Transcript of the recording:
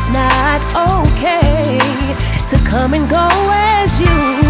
it's not okay to come and go as you